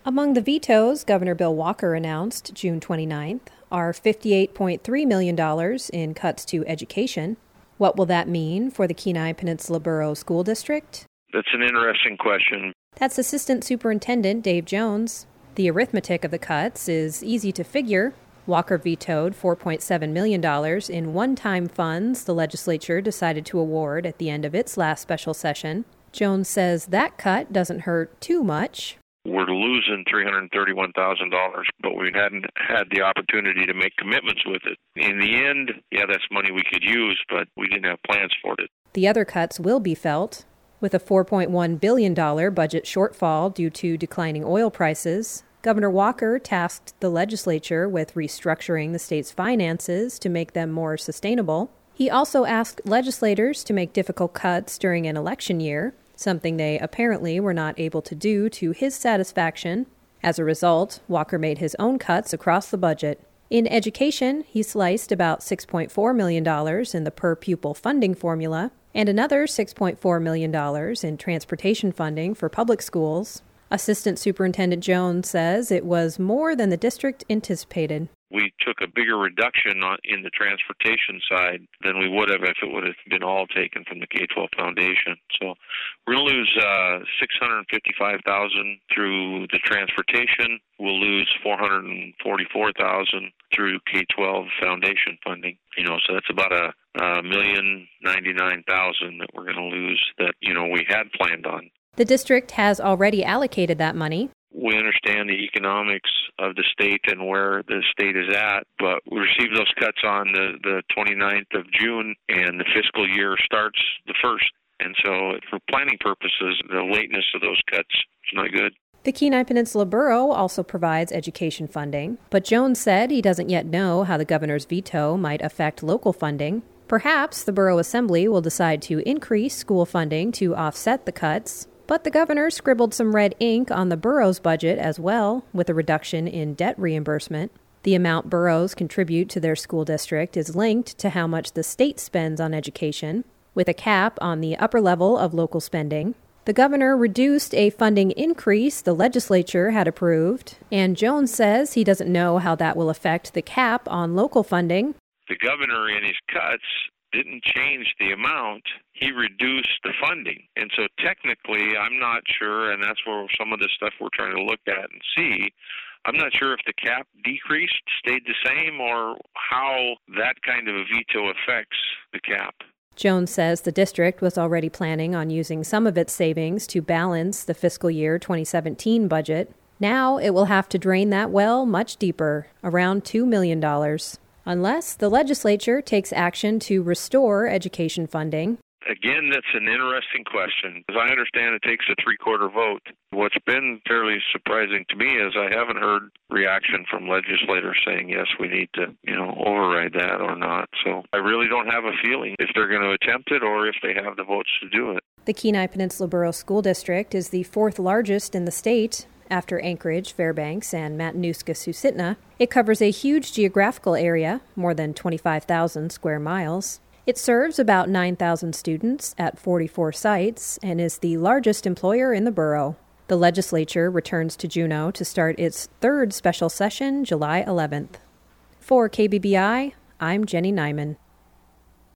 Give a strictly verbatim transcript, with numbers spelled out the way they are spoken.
Among the vetoes Governor Bill Walker announced June twenty-ninth are fifty-eight point three million dollars in cuts to education. What will that mean for the Kenai Peninsula Borough School District? That's an interesting question. That's Assistant Superintendent Dave Jones. The arithmetic of the cuts is easy to figure. Walker vetoed four point seven million dollars in one-time funds the legislature decided to award at the end of its last special session. Jones says that cut doesn't hurt too much. We're losing three hundred thirty-one thousand dollars, but we hadn't had the opportunity to make commitments with it. In the end, yeah, that's money we could use, but we didn't have plans for it. The other cuts will be felt. With a four point one billion dollars budget shortfall due to declining oil prices, Governor Walker tasked the legislature with restructuring the state's finances to make them more sustainable. He also asked legislators to make difficult cuts during an election year, something they apparently were not able to do to his satisfaction. As a result, Walker made his own cuts across the budget. In education, he sliced about six point four million dollars in the per-pupil funding formula and another six point four million dollars in transportation funding for public schools. Assistant Superintendent Jones says it was more than the district anticipated. We took a bigger reduction on, in the transportation side than we would have if it would have been all taken from the K twelve Foundation. So we're going to lose uh, six hundred fifty-five thousand dollars through the transportation. We'll lose four hundred forty-four thousand dollars through K twelve Foundation funding. You know, so that's about a, a million ninety-nine thousand that we're going to lose that, you know, we had planned on. The district has already allocated that money. We understand the economics of the state and where the state is at, but we received those cuts on the, the twenty-ninth of June, and the fiscal year starts the first. And so for planning purposes, the lateness of those cuts is not good. The Kenai Peninsula Borough also provides education funding, but Jones said he doesn't yet know how the governor's veto might affect local funding. Perhaps the Borough Assembly will decide to increase school funding to offset the cuts. But the governor scribbled some red ink on the borough's budget as well, with a reduction in debt reimbursement. The amount boroughs contribute to their school district is linked to how much the state spends on education, with a cap on the upper level of local spending. The governor reduced a funding increase the legislature had approved, and Jones says he doesn't know how that will affect the cap on local funding. The governor, in his cuts, didn't change the amount. He reduced the funding. And so technically, I'm not sure, and that's where some of the stuff we're trying to look at and see, I'm not sure if the cap decreased, stayed the same, or how that kind of a veto affects the cap. Jones says the district was already planning on using some of its savings to balance the fiscal year twenty seventeen budget. Now it will have to drain that well much deeper, around two million dollars. Unless the legislature takes action to restore education funding. Again, that's an interesting question. As I understand, it takes a three-quarter vote. What's been fairly surprising to me is I haven't heard reaction from legislators saying, yes, we need to, you know, override that or not. So I really don't have a feeling if they're going to attempt it or if they have the votes to do it. The Kenai Peninsula Borough School District is the fourth largest in the state, after Anchorage, Fairbanks, and Matanuska-Susitna. It covers a huge geographical area, more than twenty-five thousand square miles. It serves about nine thousand students at forty-four sites and is the largest employer in the borough. The legislature returns to Juneau to start its third special session July eleventh. For K B B I, I'm Jenny Nyman.